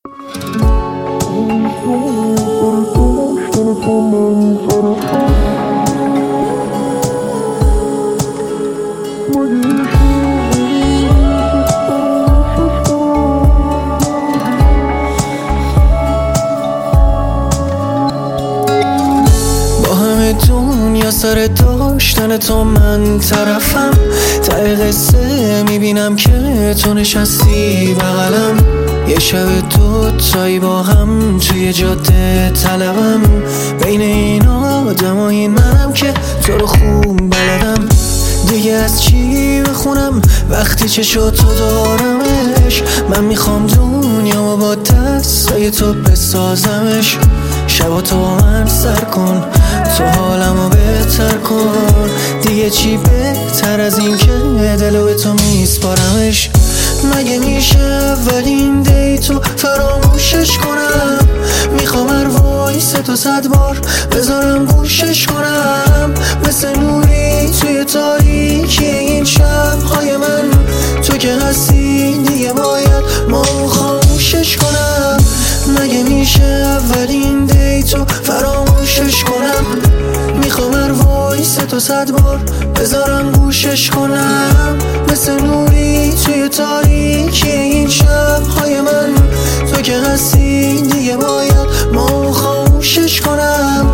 دنیا سر داشتن تو من طرفم، ته قصه میبینم که تو نشستی بغلم. یه شب دوتایی با هم توی جاده طلبم، بین این آدم و این منم که تو رو خوب بلدم. دیگه از چی بخونم وقتی چشو تو دارمش؟ من میخوام دنیا با دستای تو بسازمش. شبا تو با من سر کن، تو حالمو بهتر کن. دیگه چی بهتر از این که دلو به تو میسپارمش؟ مگه میشه اولین دیتو فراموشش کنم؟ میخوام هر وایس تو 100 بار بذارم گوشش کنم. مثل نوری توی تاریکی این شبهای من، تو که هستی دیگه باید ما خاموشش کنم. مگه میشه اولین دیتو فراموشش کنم؟ میخوام هر وایس تو 100 بار بذارم گوشش کنم. مثل نوری توی تاریکی این شبهای من، تو که هستی دیگه باید ما خاموشش کنم.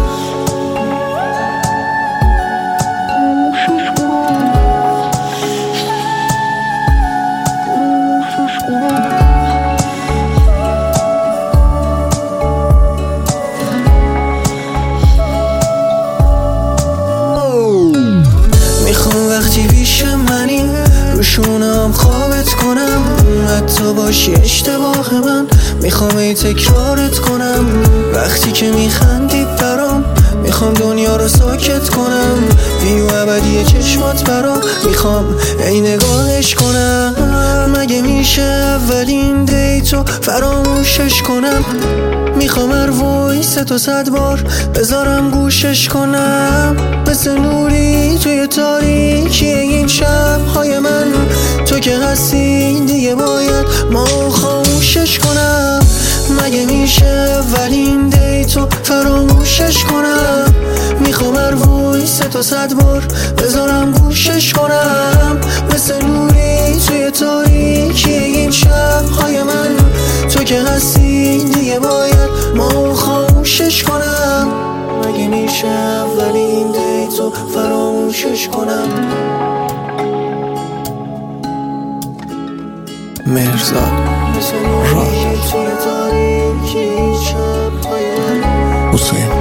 وقتی پیش منی روشونم خوابت کنم، حتی باشی اشتباه من میخوام ای تکرارت کنم. وقتی که میخندی برام میخوام دنیا رو ساکت کنم. ویو ابدی چشمات برام میخوام ای نگاهش کنم. مگه میشه اولین دیتو فراموشش کنم؟ میخوام هر وایس تو 100 بار بذارم گوشش کنم. مثل نوری توی تاریکی این شبهای من، تو که هستی دیگه باید ما خاموشش کنم. مگه میشه اولین دیتو فراموشش کنم؟ میخوام هر وایس تو 100 بار بذارم گوشش کنم. مثل نوری توی تاریکی این شبهای من، تو که هستی دیگه باید ما خاموشش کنم. مگه میشه اولین دیتو فراموشش کنم؟ مرزاد راد حسین